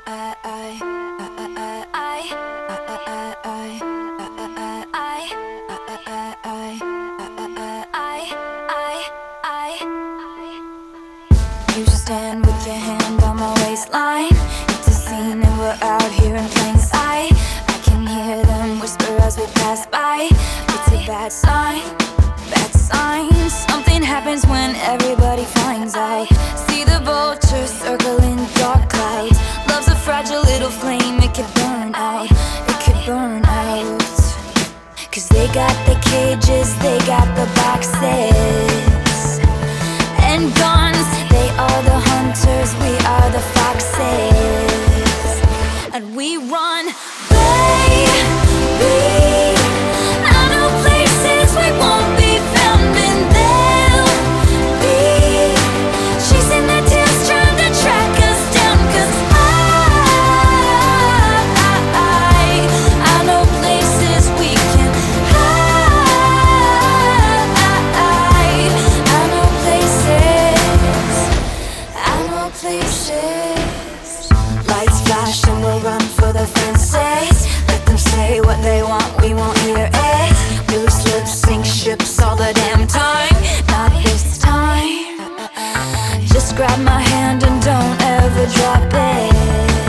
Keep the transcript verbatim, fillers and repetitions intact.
You stand with your hand on my waistline. It's a scene and we're out here in plain sight. I can hear them whisper as we pass by. It's a bad sign, bad sign. Something happens when everybody finds out. See the vultures circling dark clouds. Love's a fragile little flame, it could burn out. It could burn out. Cause they got the cages, they got the boxes and guns. They are the hunters, we are the foxes. And we run, baby. I know places we won't be found, and they'll be chasing their tails, trying to track us down. Cause I, I, I know places we can hide. I know places, I know places. Lights flash and we'll run for the fences. Let them say what they want, we won't hear it. Loose lips sink ships all the damn time. Not this time. Just grab my hand and don't ever drop it.